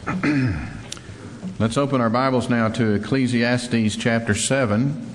Let's open our Bibles now to Ecclesiastes chapter 7.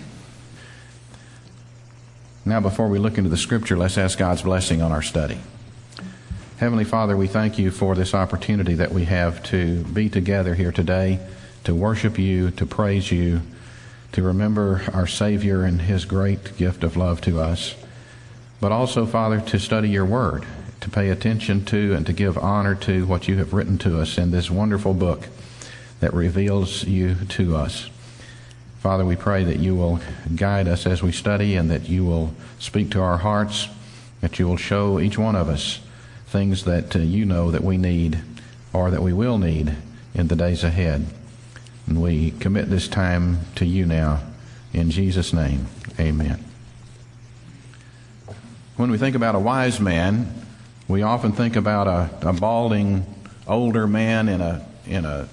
Now, before we look into the Scripture, let's ask God's blessing on our study. Heavenly Father, we thank you for this opportunity that we have to be together here today, to worship you, to praise you, to remember our Savior and His great gift of love to us, but also, Father, to study your Word, to pay attention to and to give honor to what you have written to us in this wonderful book that reveals you to us. Father, we pray that you will guide us as we study and that you will speak to our hearts, that you will show each one of us things that you know that we need or that we will need in the days ahead. And we commit this time to you now. In Jesus' name, amen. When we think about a wise man, we often think about a balding older man in a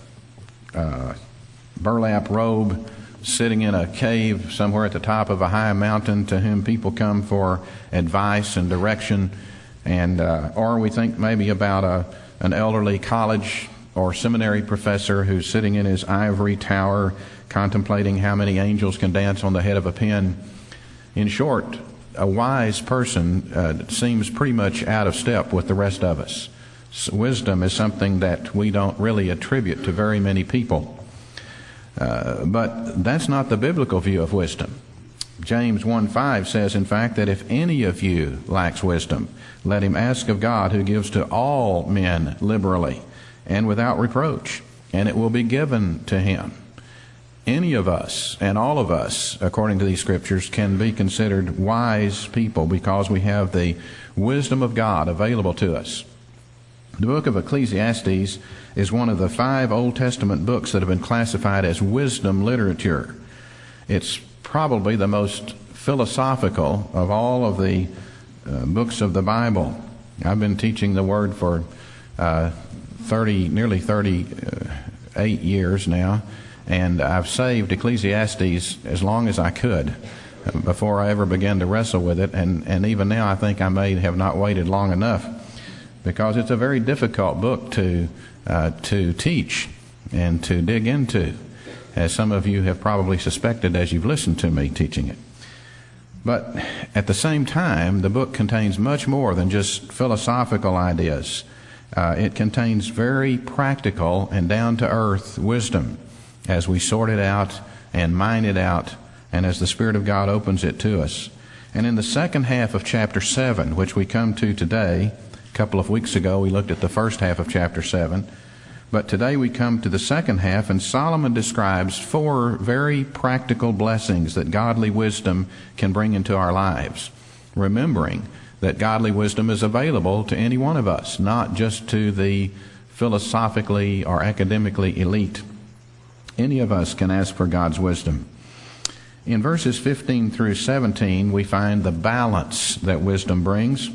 burlap robe sitting in a cave somewhere at the top of a high mountain to whom people come for advice and direction, and or we think maybe about an elderly college or seminary professor who's sitting in his ivory tower contemplating how many angels can dance on the head of a pin. In short, a wise person seems pretty much out of step with the rest of us. Wisdom is something that we don't really attribute to very many people. But that's not the biblical view of wisdom. James 1:5 says, in fact, that if any of you lacks wisdom, let him ask of God, who gives to all men liberally and without reproach, and it will be given to him. Any of us and all of us, according to these scriptures, can be considered wise people because we have the wisdom of God available to us. The book of Ecclesiastes is one of the 5 Old Testament books that have been classified as wisdom literature. It's probably the most philosophical of all of the books of the Bible. I've been teaching the Word for nearly 38 years now, and I've saved Ecclesiastes as long as I could before I ever began to wrestle with it, and even now I think I may have not waited long enough, because it's a very difficult book to teach and to dig into, as some of you have probably suspected as you've listened to me teaching it. But at the same time, the book contains much more than just philosophical ideas. It contains very practical and down-to-earth wisdom as we sort it out and mine it out, and as the Spirit of God opens it to us. And in the second half of chapter 7, which we come to today, a couple of weeks ago we looked at the first half of chapter 7, but today we come to the second half, and Solomon describes 4 very practical blessings that godly wisdom can bring into our lives, remembering that godly wisdom is available to any one of us, not just to the philosophically or academically elite. Any of us can ask for God's wisdom. In verses 15 through 17, we find the balance that wisdom brings.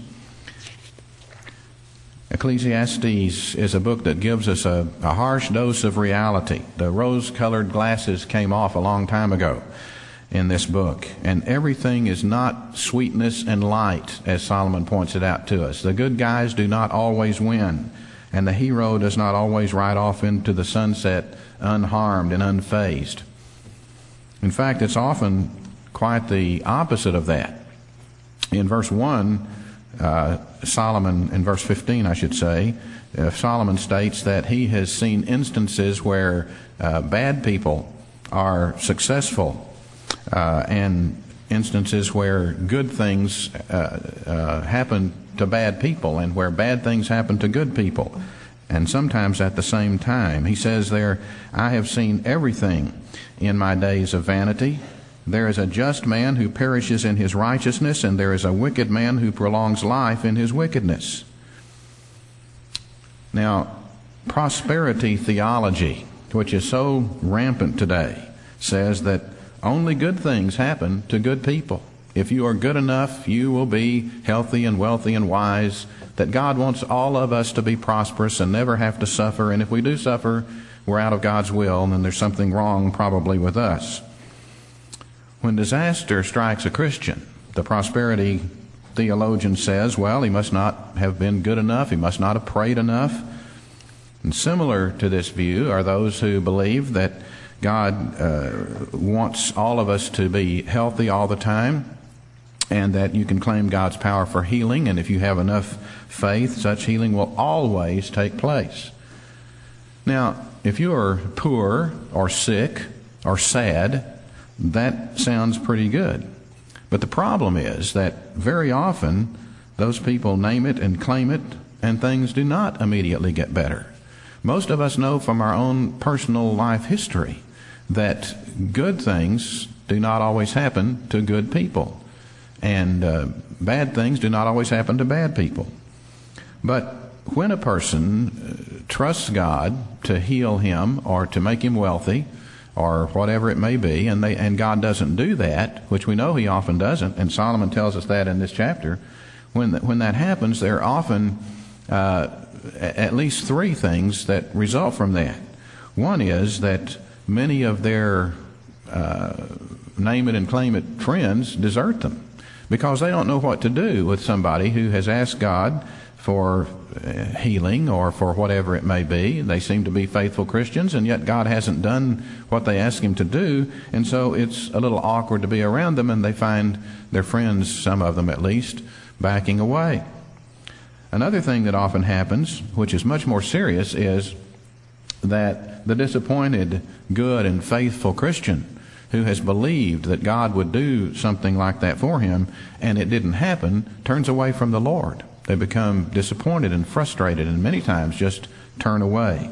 Ecclesiastes is a book that gives us a harsh dose of reality. The rose-colored glasses came off a long time ago in this book, and everything is not sweetness and light, as Solomon points it out to us. The good guys do not always win, and the hero does not always ride off into the sunset unharmed and unfazed. In fact, it's often quite the opposite of that. In verse 1, Solomon, in verse 15, I should say, Solomon states that he has seen instances where bad people are successful, and instances where good things happen to bad people, and where bad things happen to good people, and sometimes at the same time. He says there, I have seen everything in my days of vanity. There is a just man who perishes in his righteousness, and there is a wicked man who prolongs life in his wickedness. Now, prosperity theology, which is so rampant today, says that only good things happen to good people. If you are good enough, you will be healthy and wealthy and wise, that God wants all of us to be prosperous and never have to suffer, and if we do suffer, we're out of God's will, and then there's something wrong probably with us. When disaster strikes a Christian, the prosperity theologian says, well, he must not have been good enough, he must not have prayed enough. And similar to this view are those who believe that God wants all of us to be healthy all the time, and that you can claim God's power for healing, and if you have enough faith, such healing will always take place. Now, if you are poor or sick or sad, that sounds pretty good. But the problem is that very often those people name it and claim it, and things do not immediately get better. Most of us know from our own personal life history that good things do not always happen to good people, and bad things do not always happen to bad people. But when a person trusts God to heal him or to make him wealthy or whatever it may be, and God doesn't do that, which we know he often doesn't, and Solomon tells us that in this chapter, when that happens, there are often at least three things that result from that. One is that many of their name it and claim it friends desert them because they don't know what to do with somebody who has asked God for healing or for whatever it may be. They seem to be faithful Christians, and yet God hasn't done what they asked him to do, and so it's a little awkward to be around them, and they find their friends, some of them at least, backing away. Another thing that often happens, which is much more serious, is that the disappointed, good, and faithful Christian who has believed that God would do something like that for him, and it didn't happen, turns away from the Lord. They become disappointed and frustrated, and many times just turn away.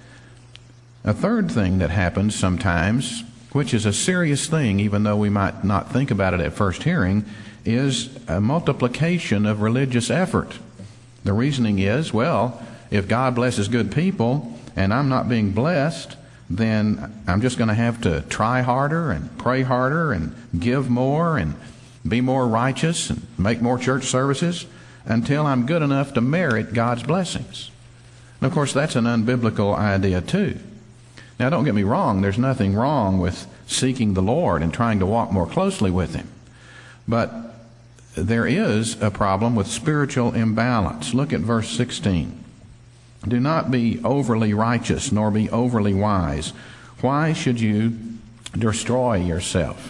A third thing that happens sometimes, which is a serious thing, even though we might not think about it at first hearing, is a multiplication of religious effort. The reasoning is, well, if God blesses good people and I'm not being blessed, then I'm just going to have to try harder and pray harder and give more and be more righteous and make more church services until I'm good enough to merit God's blessings. And of course, that's an unbiblical idea too. Now, don't get me wrong, there's nothing wrong with seeking the Lord and trying to walk more closely with him. But there is a problem with spiritual imbalance. Look at verse 16. Do not be overly righteous, nor be overly wise. Why should you destroy yourself?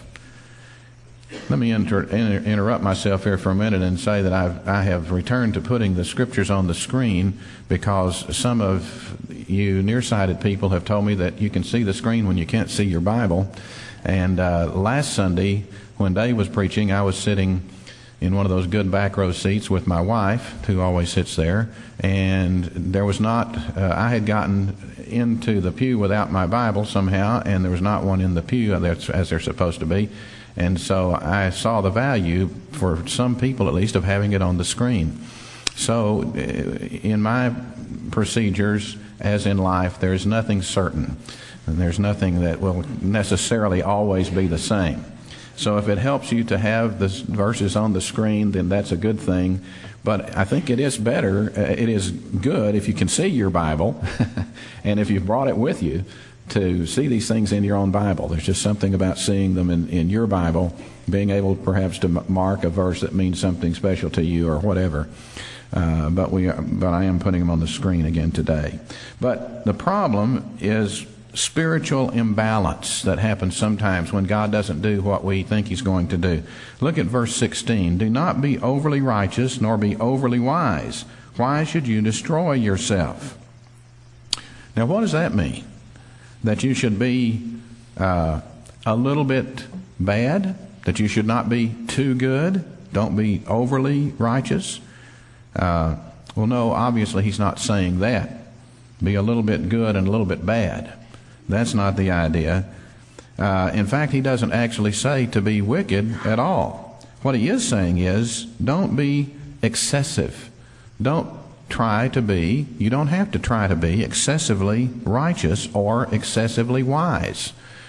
Let me interrupt myself here for a minute and say that I have returned to putting the scriptures on the screen because some of you nearsighted people have told me that you can see the screen when you can't see your Bible. And last Sunday, when Dave was preaching, I was sitting in one of those good back row seats with my wife, who always sits there, and there was not, I had gotten into the pew without my Bible somehow, and there was not one in the pew as they're supposed to be. And so I saw the value, for some people at least, of having it on the screen. So in my procedures, as in life, there's nothing certain. And there's nothing that will necessarily always be the same. So if it helps you to have the verses on the screen, then that's a good thing. But I think it is better, it is good if you can see your Bible, and if you've brought it with you, to see these things in your own Bible. There's just something about seeing them in your Bible, being able perhaps to mark a verse that means something special to you or whatever. But I am putting them on the screen again today. But the problem is spiritual imbalance that happens sometimes when God doesn't do what we think he's going to do. Look at verse 16. Do not be overly righteous, nor be overly wise. Why should you destroy yourself? Now, what does that mean? That you should be a little bit bad? That you should not be too good? Don't be overly righteous? Well, no, obviously he's not saying that. Be a little bit good and a little bit bad. That's not the idea. In fact, he doesn't actually say to be wicked at all. What he is saying is, don't be excessive. You don't have to try to be excessively righteous or excessively wise.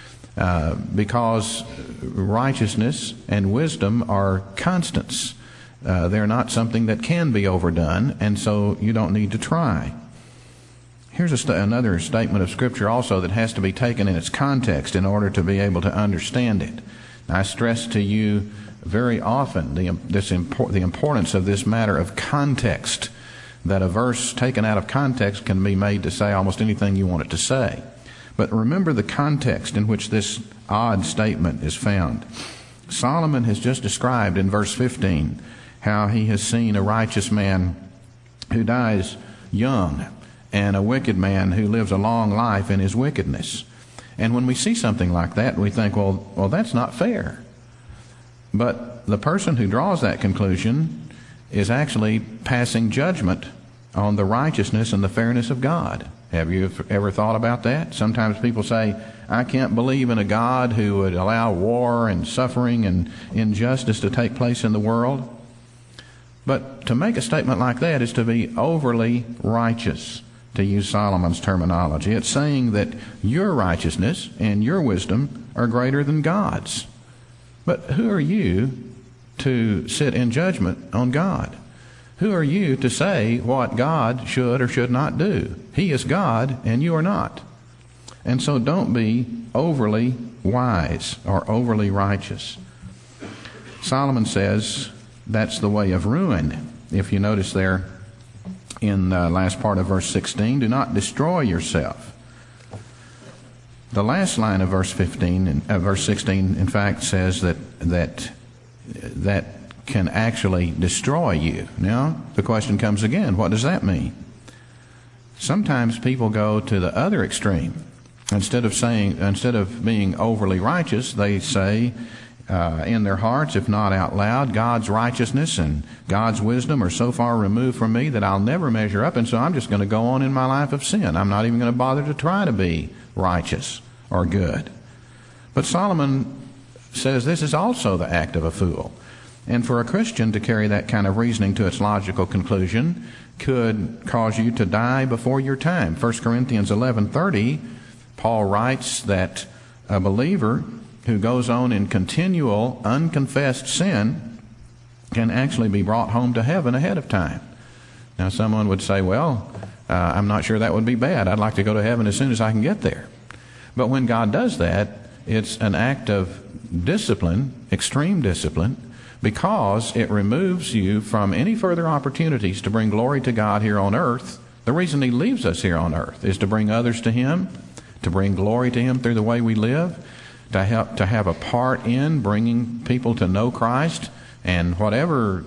Because righteousness and wisdom are constants. They're not something that can be overdone, and so you don't need to try. Here's another statement of Scripture also that has to be taken in its context in order to be able to understand it. I stress to you very often the importance of this matter of context. that a verse taken out of context can be made to say almost anything you want it to say. But remember the context in which this odd statement is found. Solomon has just described in verse 15 how he has seen a righteous man who dies young and a wicked man who lives a long life in his wickedness. And when we see something like that, we think, well, that's not fair. But the person who draws that conclusion is actually passing judgment on the righteousness and the fairness of God. Have you ever thought about that? Sometimes people say, I can't believe in a God who would allow war and suffering and injustice to take place in the world. But to make a statement like that is to be overly righteous, to use Solomon's terminology. It's saying that your righteousness and your wisdom are greater than God's. But who are you to sit in judgment on God? Who are you to say what God should or should not do? He is God and you are not. And so don't be overly wise or overly righteous. Solomon says that's the way of ruin. If you notice there in the last part of verse 16, do not destroy yourself. The last line of verse 16, in fact, says that can actually destroy you. Now, the question comes again, what does that mean? Sometimes people go to the other extreme. Instead of being overly righteous, they say in their hearts, if not out loud, God's righteousness and God's wisdom are so far removed from me that I'll never measure up, and so I'm just going to go on in my life of sin. I'm not even going to bother to try to be righteous or good. But Solomon says this is also the act of a fool. And for a Christian to carry that kind of reasoning to its logical conclusion could cause you to die before your time. 1 Corinthians 11:30, Paul writes that a believer who goes on in continual unconfessed sin can actually be brought home to heaven ahead of time. Now someone would say, well, I'm not sure that would be bad. I'd like to go to heaven as soon as I can get there. But when God does that, it's an act of discipline, extreme discipline, because it removes you from any further opportunities to bring glory to God here on earth. The reason He leaves us here on earth is to bring others to Him, to bring glory to Him through the way we live, to have a part in bringing people to know Christ, and whatever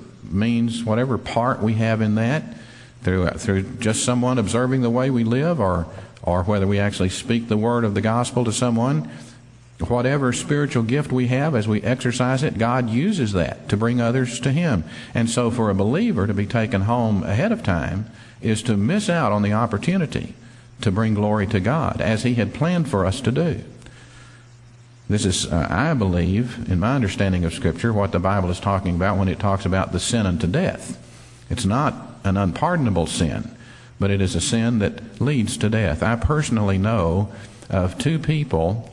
part we have in that, through just someone observing the way we live, or whether we actually speak the word of the gospel to someone, whatever spiritual gift we have, as we exercise it, God uses that to bring others to Him. And so for a believer to be taken home ahead of time is to miss out on the opportunity to bring glory to God, as He had planned for us to do. This is, I believe, in my understanding of Scripture, what the Bible is talking about when it talks about the sin unto death. It's not an unpardonable sin, but it is a sin that leads to death. I personally know of two people,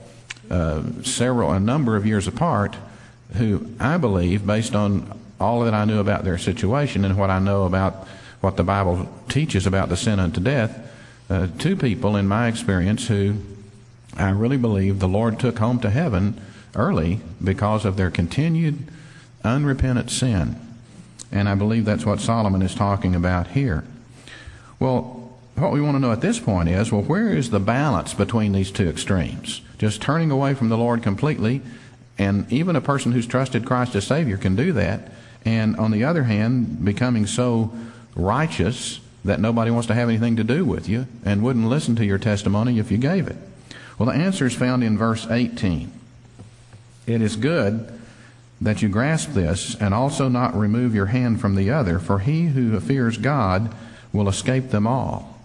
a number of years apart, who I believe, based on all that I knew about their situation and what I know about what the Bible teaches about the sin unto death, two people in my experience who I really believe the Lord took home to heaven early because of their continued unrepentant sin. And I believe that's what Solomon is talking about here. Well, what we want to know at this point is, well, where is the balance between these two extremes? Just turning away from the Lord completely, and even a person who's trusted Christ as Savior can do that, and on the other hand, becoming so righteous that nobody wants to have anything to do with you and wouldn't listen to your testimony if you gave it. Well, the answer is found in verse 18. It is good that you grasp this and also not remove your hand from the other, for he who fears God will escape them all.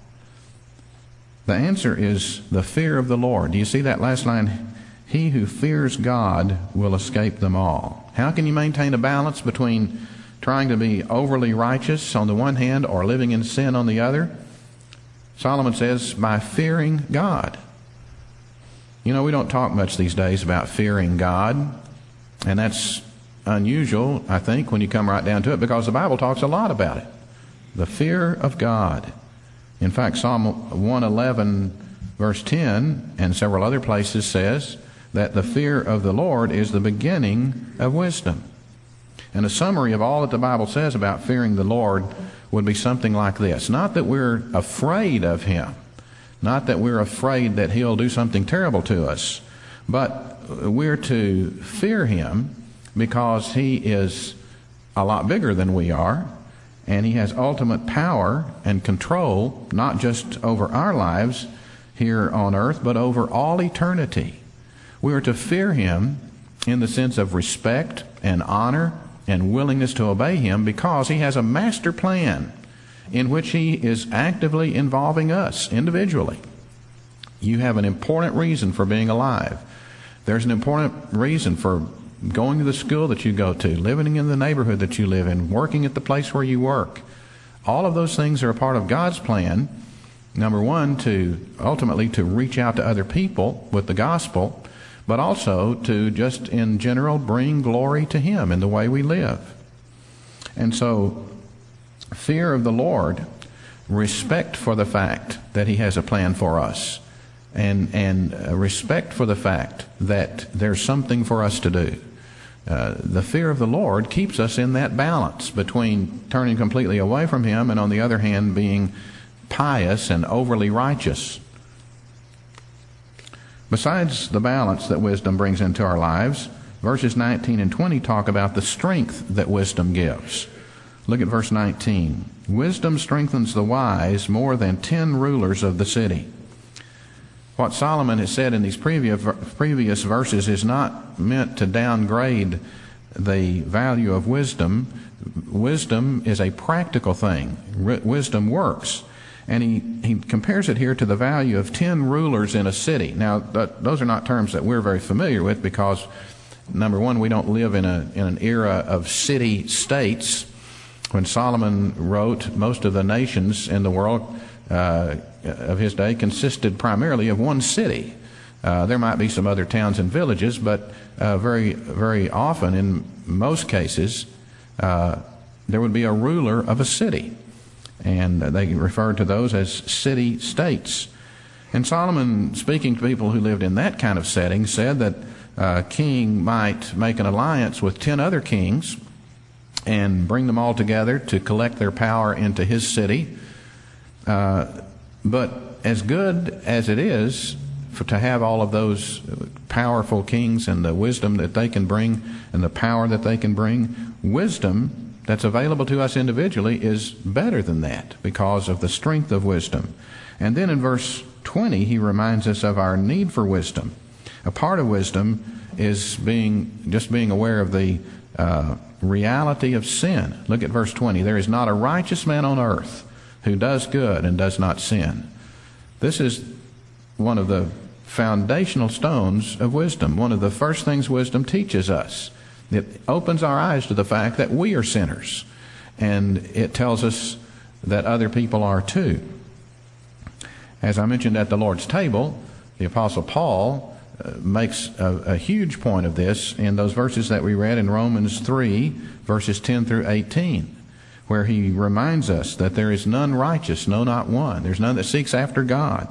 The answer is the fear of the Lord. Do you see that last line? He who fears God will escape them all. How can you maintain a balance between trying to be overly righteous on the one hand or living in sin on the other? Solomon says, by fearing God. You know, we don't talk much these days about fearing God, and that's unusual, I think, when you come right down to it, because the Bible talks a lot about it. The fear of God. In fact, Psalm 111, verse 10, and several other places says that the fear of the Lord is the beginning of wisdom. And a summary of all that the Bible says about fearing the Lord would be something like this. Not that we're afraid of him, not that we're afraid that he'll do something terrible to us, but we're to fear him because he is a lot bigger than we are, and he has ultimate power and control, not just over our lives here on earth, but over all eternity. We are to fear him in the sense of respect and honor and willingness to obey him, because he has a master plan in which he is actively involving us individually. You have an important reason for being alive. There's an important reason for going to the school that you go to, living in the neighborhood that you live in, working at the place where you work. All of those things are a part of God's plan. Number one, ultimately to reach out to other people with the gospel, but also to just in general bring glory to him in the way we live. And so, fear of the Lord, respect for the fact that he has a plan for us, and respect for the fact that there's something for us to do. The fear of the Lord keeps us in that balance between turning completely away from him and, on the other hand, being pious and overly righteous. Besides the balance that wisdom brings into our lives, verses 19 and 20 talk about the strength that wisdom gives. Look at verse 19. Wisdom strengthens the wise more than 10 rulers of the city. What Solomon has said in these previous verses is not meant to downgrade the value of wisdom. Wisdom is a practical thing. Wisdom works. And he compares it here to the value of 10 rulers in a city. Now, those are not terms that we're very familiar with, because, number one, we don't live in an era of city-states. When Solomon wrote, most of the nations in the world of his day consisted primarily of one city. There might be some other towns and villages, but very, very often, in most cases, there would be a ruler of a city. And they referred to those as city-states. And Solomon, speaking to people who lived in that kind of setting, said that a king might make an alliance with 10 other kings and bring them all together to collect their power into his city. But as good as it is to have all of those powerful kings and the wisdom that they can bring and the power that they can bring, wisdom that's available to us individually is better than that because of the strength of wisdom. And then in verse 20, he reminds us of our need for wisdom. A part of wisdom is being aware of the reality of sin. Look at verse 20. There is not a righteous man on earth who does good and does not sin. This is one of the foundational stones of wisdom. One of the first things wisdom teaches us. It opens our eyes to the fact that we are sinners, and it tells us that other people are too. As I mentioned at the Lord's table, the Apostle Paul makes a huge point of this in those verses that we read in Romans 3, verses 10 through 18, where he reminds us that there is none righteous, no, not one. There's none that seeks after God.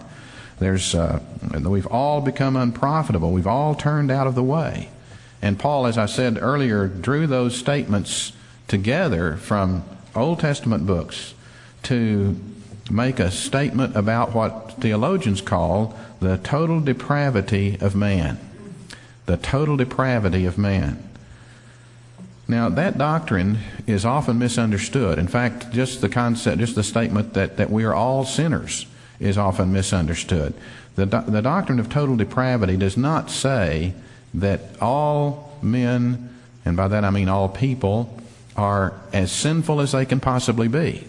We've all become unprofitable. We've all turned out of the way. And Paul, as I said earlier, drew those statements together from Old Testament books to make a statement about what theologians call the total depravity of man. The total depravity of man. Now, that doctrine is often misunderstood. In fact, just the concept, just the statement that we are all sinners is often misunderstood. The doctrine of total depravity does not say that all men, and by that I mean all people, are as sinful as they can possibly be.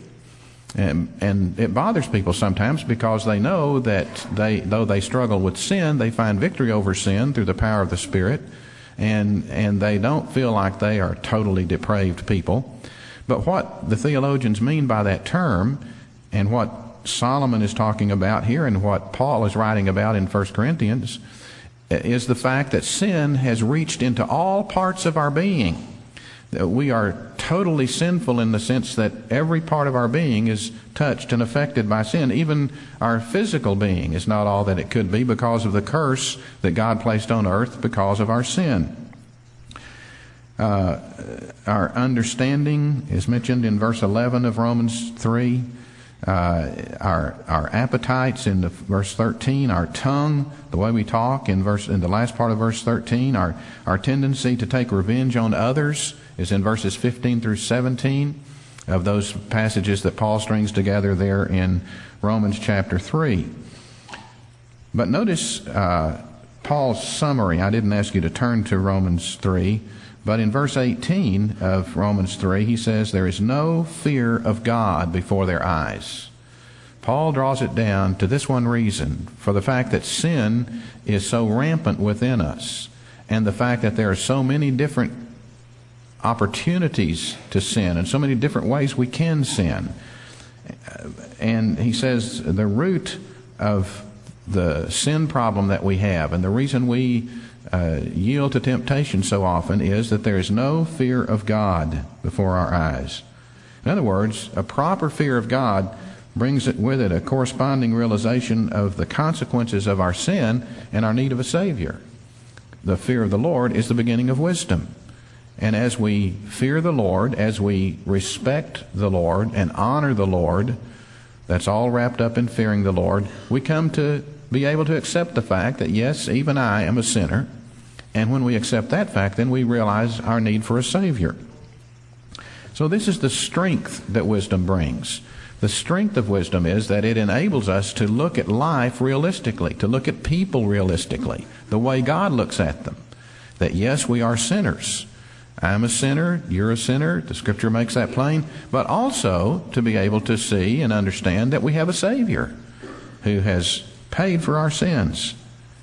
And it bothers people sometimes because they know that though they struggle with sin, they find victory over sin through the power of the Spirit, and they don't feel like they are totally depraved people. But what the theologians mean by that term, and what Solomon is talking about here, and what Paul is writing about in 1 Corinthians, is the fact that sin has reached into all parts of our being. That we are totally sinful in the sense that every part of our being is touched and affected by sin. Even our physical being is not all that it could be because of the curse that God placed on earth because of our sin. Our understanding is mentioned in verse 11 of Romans 3. Our appetites in verse 13, our tongue, the way we talk in the last part of verse 13, our tendency to take revenge on others is in verses 15 through 17 of those passages that Paul strings together there in Romans chapter 3. But notice Paul's summary. I didn't ask you to turn to Romans 3, but in verse 18 of Romans 3, he says, there is no fear of God before their eyes. Paul draws it down to this one reason, for the fact that sin is so rampant within us, and the fact that there are so many different opportunities to sin, and so many different ways we can sin. And he says the root of the sin problem that we have, and the reason we yield to temptation so often, is that there is no fear of God before our eyes. In other words, a proper fear of God brings it with it a corresponding realization of the consequences of our sin and our need of a Savior. The fear of the Lord is the beginning of wisdom. And as we fear the Lord, as we respect the Lord and honor the Lord, that's all wrapped up in fearing the Lord, we come to be able to accept the fact that, yes, even I am a sinner. And when we accept that fact, then we realize our need for a Savior. So this is the strength that wisdom brings. The strength of wisdom is that it enables us to look at life realistically, to look at people realistically, the way God looks at them. That, yes, we are sinners. I'm a sinner, you're a sinner, the Scripture makes that plain, but also to be able to see and understand that we have a Savior who has paid for our sins.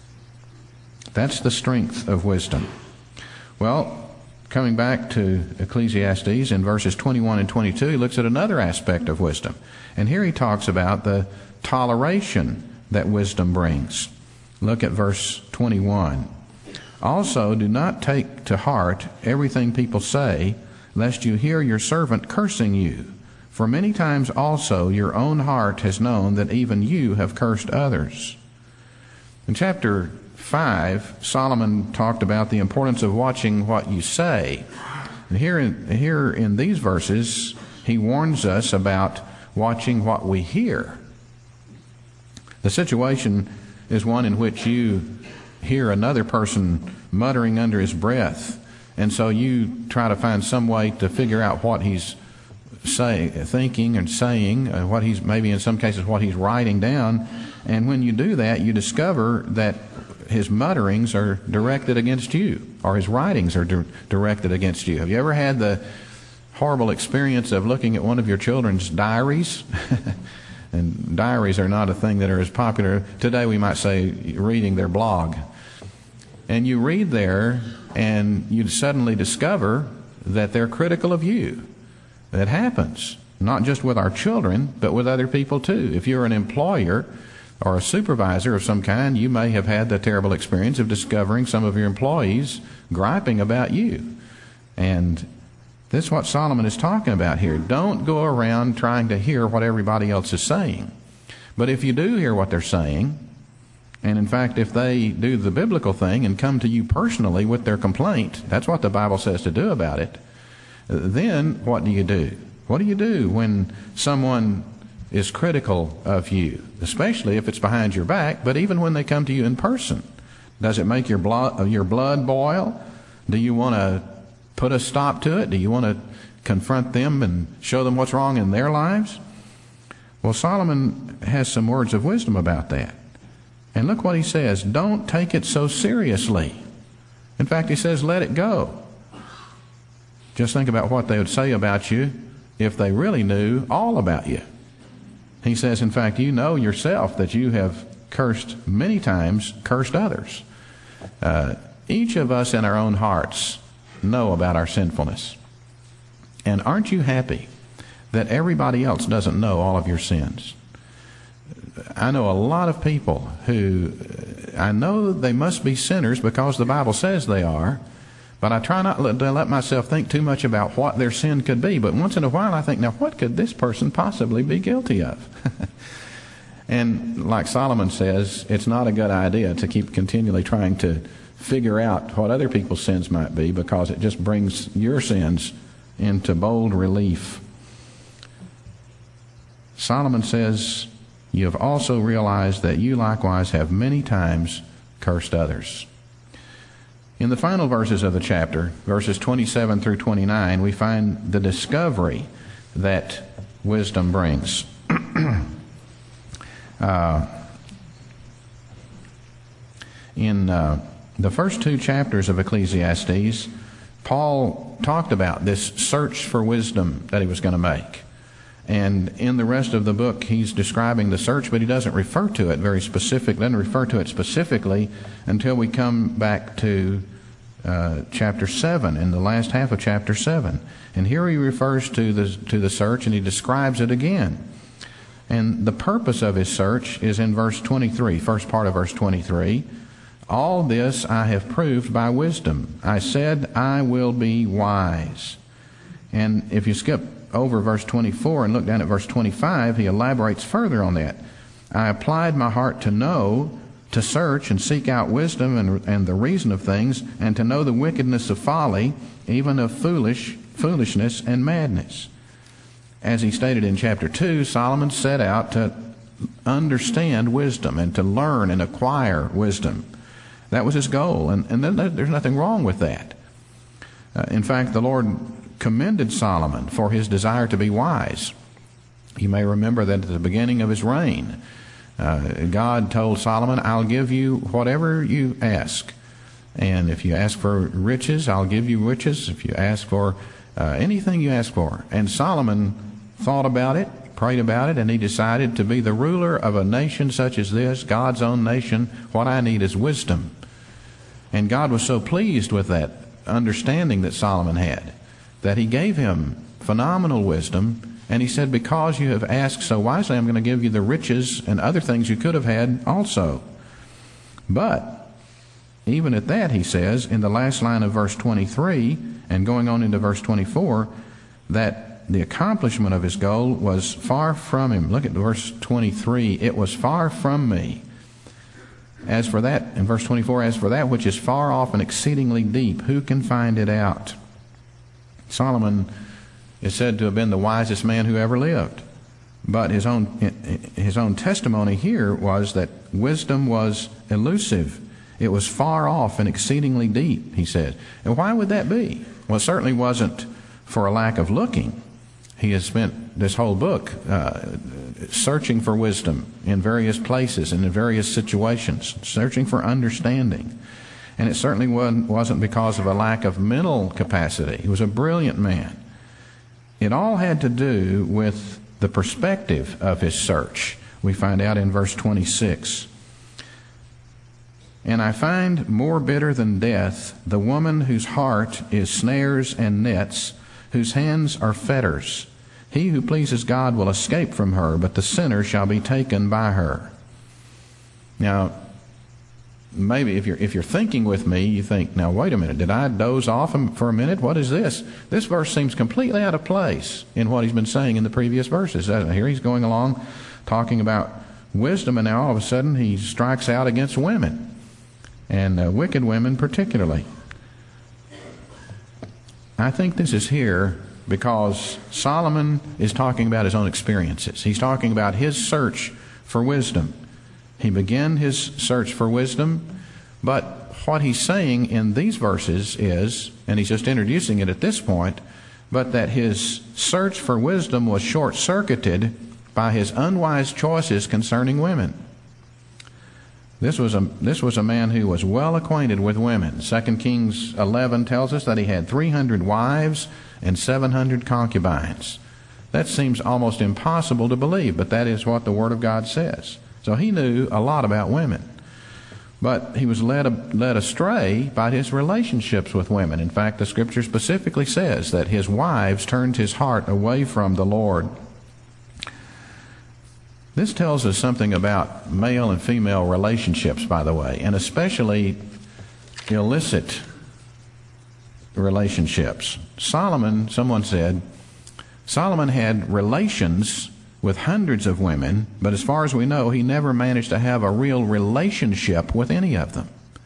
That's the strength of wisdom. Well, coming back to Ecclesiastes in verses 21 and 22, he looks at another aspect of wisdom. And here he talks about the toleration that wisdom brings. Look at verse 21. Also, do not take to heart everything people say, lest you hear your servant cursing you. For many times also your own heart has known that even you have cursed others. In chapter 5, Solomon talked about the importance of watching what you say. And here in these verses, he warns us about watching what we hear. The situation is one in which you hear another person muttering under his breath, and so you try to find some way to figure out what he's thinking and saying, what he's, maybe in some cases what he's writing down. And when you do that, you discover that his mutterings are directed against you, or his writings are directed against you. Have you ever had the horrible experience of looking at one of your children's diaries? And diaries are not a thing that are as popular. Today we might say reading their blog. And you read there, and you suddenly discover that they're critical of you. That happens, not just with our children, but with other people too. If you're an employer or a supervisor of some kind, you may have had the terrible experience of discovering some of your employees griping about you. And this is what Solomon is talking about here. Don't go around trying to hear what everybody else is saying. But if you do hear what they're saying, and in fact, if they do the biblical thing and come to you personally with their complaint, that's what the Bible says to do about it, then what do you do? What do you do when someone is critical of you, especially if it's behind your back, but even when they come to you in person? Does it make your blood boil? Do you want to put a stop to it? Do you want to confront them and show them what's wrong in their lives? Well, Solomon has some words of wisdom about that. And look what he says. Don't take it so seriously. In fact, he says, let it go. Just think about what they would say about you if they really knew all about you. He says, in fact, you know yourself that you have many times cursed others. Each of us in our own hearts know about our sinfulness. And aren't you happy that everybody else doesn't know all of your sins? I know a lot of people who, I know they must be sinners because the Bible says they are, but I try not to let myself think too much about what their sin could be. But once in a while I think, now what could this person possibly be guilty of? And like Solomon says, it's not a good idea to keep continually trying to figure out what other people's sins might be, because it just brings your sins into bold relief. Solomon says, "You have also realized that you likewise have many times cursed others." In the final verses of the chapter, verses 27 through 29, we find the discovery that wisdom brings. In the first two chapters of Ecclesiastes, Paul talked about this search for wisdom that he was going to make. And in the rest of the book, he's describing the search, but he doesn't refer to it doesn't refer to it specifically until we come back to chapter 7, in the last half of chapter 7. And here he refers to the search, and he describes it again. And the purpose of his search is in verse 23, first part of verse 23. "All this I have proved by wisdom. I said, I will be wise." And if you skip over verse 24 and look down at verse 25, he elaborates further on that. "I applied my heart to know, to search and seek out wisdom and the reason of things, and to know the wickedness of folly, even of foolishness and madness." As he stated in chapter 2, Solomon set out to understand wisdom and to learn and acquire wisdom. That was his goal, and there's nothing wrong with that. In fact, the Lord commended Solomon for his desire to be wise. You may remember that at the beginning of his reign, God told Solomon, "I'll give you whatever you ask. And if you ask for riches, I'll give you riches. If you ask for anything you ask for." And Solomon thought about it, prayed about it, and he decided, to be the ruler of a nation such as this, God's own nation, what I need is wisdom. And God was so pleased with that understanding that Solomon had, that he gave him phenomenal wisdom. And he said, "Because you have asked so wisely, I'm going to give you the riches and other things you could have had also." But even at that, he says, in the last line of verse 23 and going on into verse 24, that the accomplishment of his goal was far from him. Look at verse 23. "It was far from me. As for that," in verse 24, "as for that which is far off and exceedingly deep, who can find it out?" Solomon is said to have been the wisest man who ever lived. But his own testimony here was that wisdom was elusive. It was far off and exceedingly deep, he said. And why would that be? Well, it certainly wasn't for a lack of looking. He has spent this whole book searching for wisdom in various places and in various situations, searching for understanding. And it certainly wasn't because of a lack of mental capacity. He was a brilliant man. It all had to do with the perspective of his search. We find out in verse 26. "And I find more bitter than death the woman whose heart is snares and nets, whose hands are fetters. He who pleases God will escape from her, but the sinner shall be taken by her." Now, maybe if you're thinking with me, you think, now wait a minute, did I doze off for a minute? What is this? This verse seems completely out of place in what he's been saying in the previous verses. Here he's going along talking about wisdom, and now all of a sudden he strikes out against women, and wicked women particularly. I think this is here because Solomon is talking about his own experiences. He's talking about his search for wisdom. He began his search for wisdom, but what he's saying in these verses is, and he's just introducing it at this point, but that his search for wisdom was short-circuited by his unwise choices concerning women. This was a man who was well acquainted with women. 2 Kings 11 tells us that he had 300 wives and 700 concubines. That seems almost impossible to believe, but that is what the Word of God says. So he knew a lot about women. But he was led astray by his relationships with women. In fact, the Scripture specifically says that his wives turned his heart away from the Lord. This tells us something about male and female relationships, by the way, and especially illicit relationships. Someone said, Solomon had relations with hundreds of women, but as far as we know, he never managed to have a real relationship with any of them.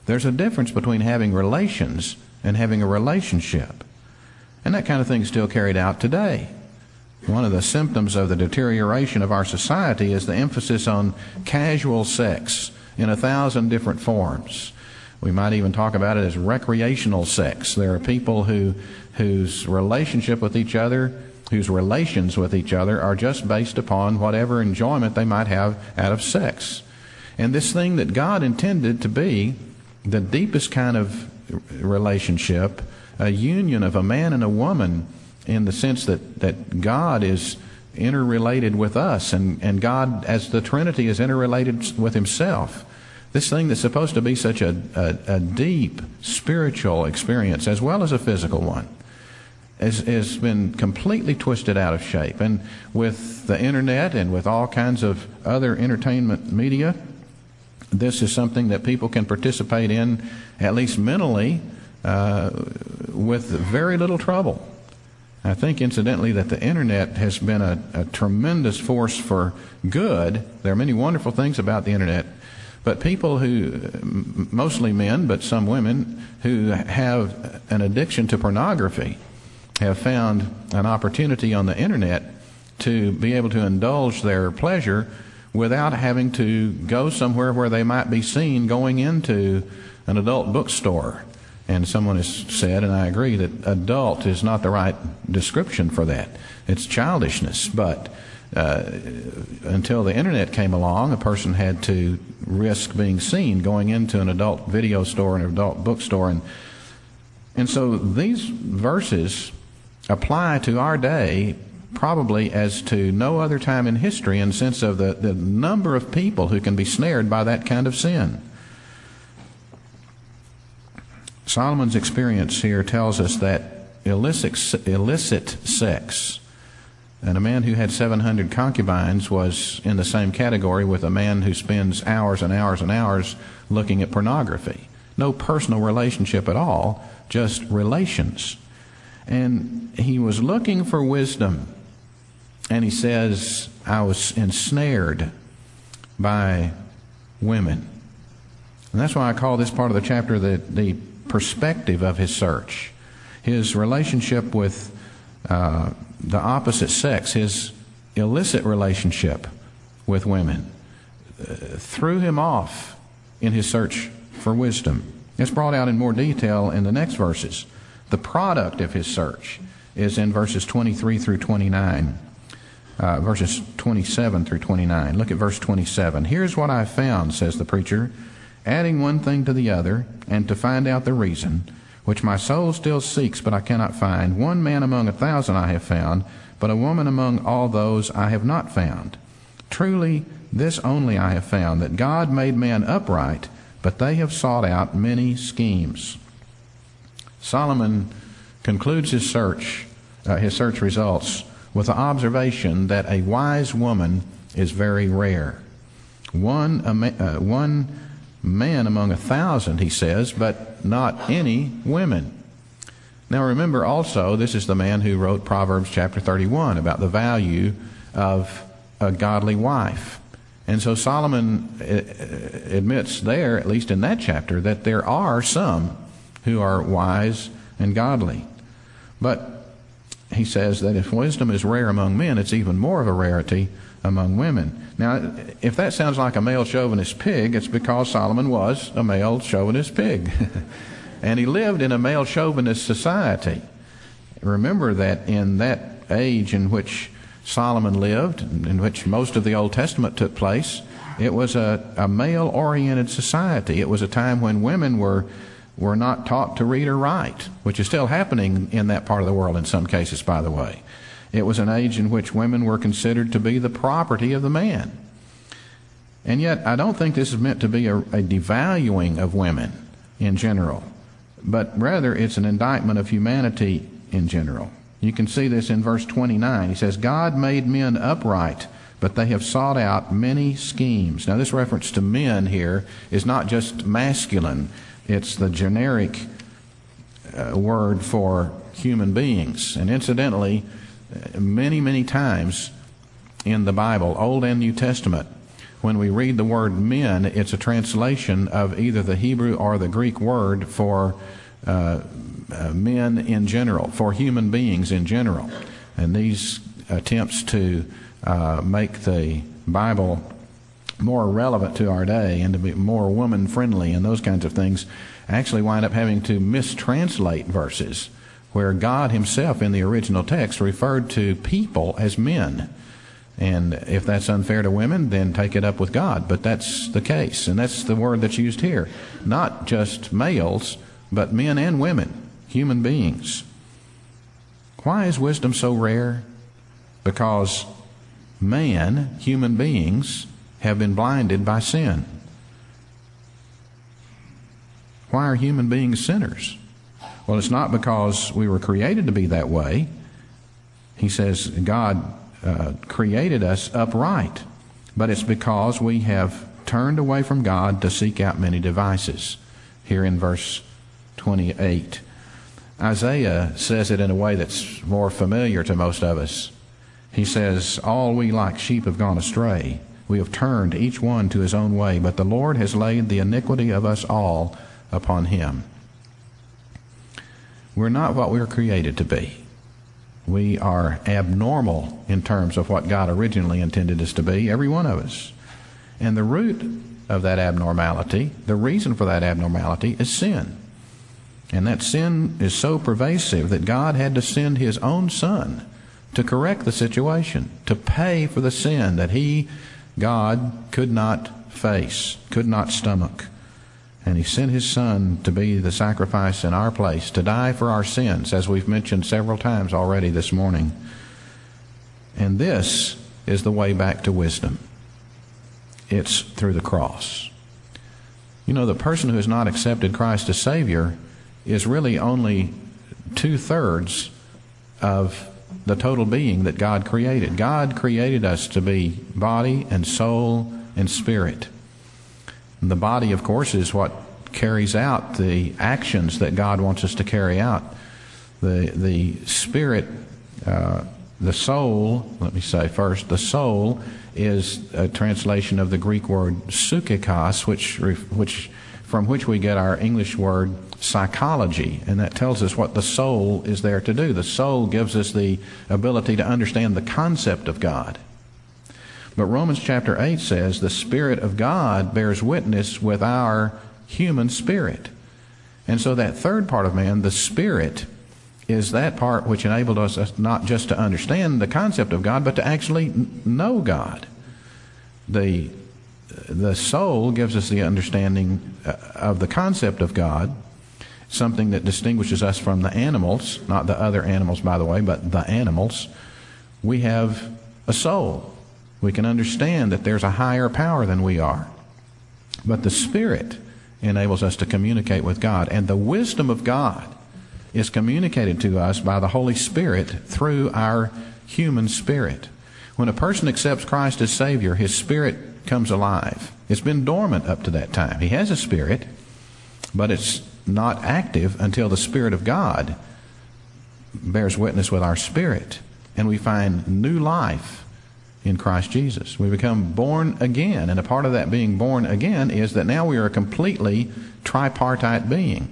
There's a difference between having relations and having a relationship. And that kind of thing is still carried out today. One of the symptoms of the deterioration of our society is the emphasis on casual sex in 1,000 different forms. We might even talk about it as recreational sex. There are people whose relationship with each other, whose relations with each other are just based upon whatever enjoyment they might have out of sex. And this thing that God intended to be the deepest kind of relationship, a union of a man and a woman, in the sense that God is interrelated with us, and God as the Trinity is interrelated with himself. This thing that's supposed to be such a deep spiritual experience as well as a physical one has been completely twisted out of shape. And with the internet and with all kinds of other entertainment media, this is something that people can participate in, at least mentally, with very little trouble. I think, incidentally, that the internet has been a tremendous force for good. There are many wonderful things about the internet, but people who, mostly men, but some women, who have an addiction to pornography have found an opportunity on the internet to be able to indulge their pleasure without having to go somewhere where they might be seen going into an adult bookstore. And someone has said, and I agree, that adult is not the right description for that. It's childishness. But until the internet came along, a person had to risk being seen going into an adult video store and an adult bookstore. And so these verses apply to our day probably as to no other time in history, in the sense of the number of people who can be snared by that kind of sin. Solomon's experience here tells us that illicit sex, and a man who had 700 concubines was in the same category with a man who spends hours and hours and hours looking at pornography. No personal relationship at all, just relations. And he was looking for wisdom. And he says, I was ensnared by women. And that's why I call this part of the chapter the perspective of his search. His relationship with the opposite sex, his illicit relationship with women, threw him off in his search for wisdom. It's brought out in more detail in the next verses. The product of his search is in verses 23 through 29. Verses 27 through 29. Look at verse 27. Here's what I found, says the preacher, adding one thing to the other, and to find out the reason, which my soul still seeks, but I cannot find. One man among 1,000 I have found, but a woman among all those I have not found. Truly, this only I have found, that God made man upright, but they have sought out many schemes. Solomon concludes his search results with the observation that a wise woman is very rare. One man among 1,000, he says, but not any women. Now remember also, this is the man who wrote Proverbs chapter 31 about the value of a godly wife. And so Solomon admits there, at least in that chapter, that there are some who are wise and godly. But he says that if wisdom is rare among men, it's even more of a rarity among women. Now, if that sounds like a male chauvinist pig, it's because Solomon was a male chauvinist pig. And he lived in a male chauvinist society. Remember that in that age in which Solomon lived, in which most of the Old Testament took place, it was a male-oriented society. It was a time when women were not taught to read or write, which is still happening in that part of the world in some cases, by the way. It was an age in which women were considered to be the property of the man. And yet, I don't think this is meant to be a devaluing of women in general, but rather it's an indictment of humanity in general. You can see this in verse 29. He says, God made men upright, but they have sought out many schemes. Now, this reference to men here is not just masculine. It's the generic word for human beings. And incidentally, many, many times in the Bible, Old and New Testament, when we read the word men, it's a translation of either the Hebrew or the Greek word for men in general, for human beings in general. And these attempts to make the Bible more relevant to our day and to be more woman-friendly and those kinds of things actually wind up having to mistranslate verses where God himself in the original text referred to people as men. And if that's unfair to women, then take it up with God. But that's the case, and that's the word that's used here. Not just males, but men and women, human beings. Why is wisdom so rare? Because man, human beings, have been blinded by sin. Why are human beings sinners? Well, it's not because we were created to be that way. He says God created us upright, but it's because we have turned away from God to seek out many devices. Here in verse 28. Isaiah says it in a way that's more familiar to most of us. He says, "All we like sheep have gone astray. We have turned each one to his own way, but the Lord has laid the iniquity of us all upon him." We're not what we were created to be. We are abnormal in terms of what God originally intended us to be, every one of us. And the root of that abnormality, the reason for that abnormality, is sin. And that sin is so pervasive that God had to send his own Son to correct the situation, to pay for the sin that he, God, could not face, could not stomach. And he sent his Son to be the sacrifice in our place, to die for our sins, as we've mentioned several times already this morning. And this is the way back to wisdom. It's through the cross. You know, the person who has not accepted Christ as Savior is really only 2/3 of the total being that God created. God created us to be body and soul and spirit. And the body, of course, is what carries out the actions that God wants us to carry out. The spirit, the soul, let me say first, the soul is a translation of the Greek word psychikos, from which we get our English word psychology, and that tells us what the soul is there to do. The soul gives us the ability to understand the concept of God. But Romans chapter 8 says the Spirit of God bears witness with our human spirit. And so that third part of man, the spirit, is that part which enabled us not just to understand the concept of God, but to actually know God. The soul gives us the understanding of the concept of God, something that distinguishes us from the animals, not the other animals, by the way, but the animals. We have a soul. We can understand that there's a higher power than we are. But the Spirit enables us to communicate with God. And the wisdom of God is communicated to us by the Holy Spirit through our human spirit. When a person accepts Christ as Savior, his spirit comes alive. It's been dormant up to that time. He has a spirit, but it's not active until the Spirit of God bears witness with our spirit, and we find new life in Christ Jesus. We become born again, and a part of that being born again is that now we are a completely tripartite being.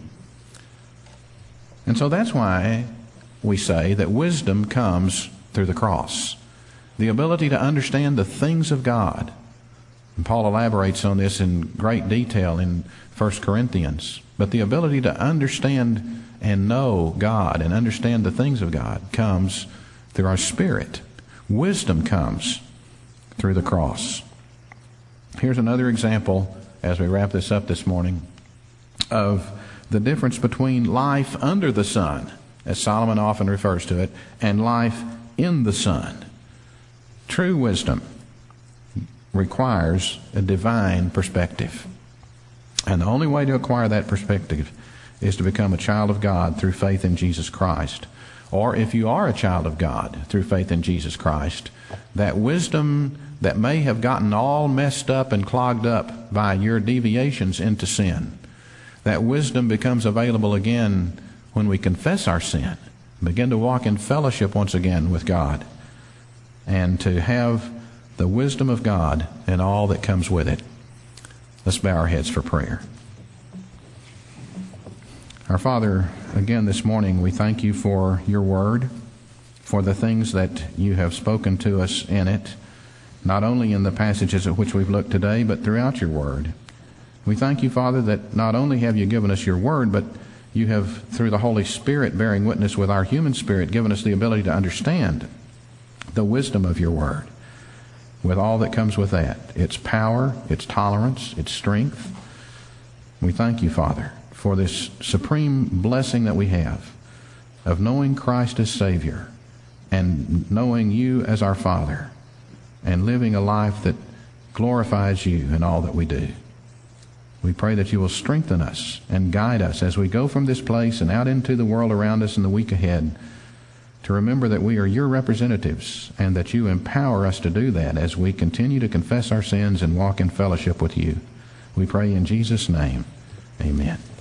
And so that's why we say that wisdom comes through the cross. The ability to understand the things of God. And Paul elaborates on this in great detail in 1 Corinthians. But the ability to understand and know God and understand the things of God comes through our spirit. Wisdom comes through the cross. Here's another example, as we wrap this up this morning, of the difference between life under the sun, as Solomon often refers to it, and life in the sun. True wisdom requires a divine perspective. And the only way to acquire that perspective is to become a child of God through faith in Jesus Christ. Or if you are a child of God through faith in Jesus Christ, that wisdom that may have gotten all messed up and clogged up by your deviations into sin, that wisdom becomes available again when we confess our sin, begin to walk in fellowship once again with God, and to have the wisdom of God and all that comes with it. Let's bow our heads for prayer. Our Father, again this morning we thank you for your word, for the things that you have spoken to us in it, not only in the passages at which we've looked today, but throughout your word. We thank you, Father, that not only have you given us your word, but you have, through the Holy Spirit bearing witness with our human spirit, given us the ability to understand the wisdom of your word, with all that comes with that, its power, its tolerance, its strength. We thank you, Father, for this supreme blessing that we have of knowing Christ as Savior and knowing you as our Father and living a life that glorifies you in all that we do. We pray that you will strengthen us and guide us as we go from this place and out into the world around us in the week ahead, to remember that we are your representatives and that you empower us to do that as we continue to confess our sins and walk in fellowship with you. We pray in Jesus' name. Amen.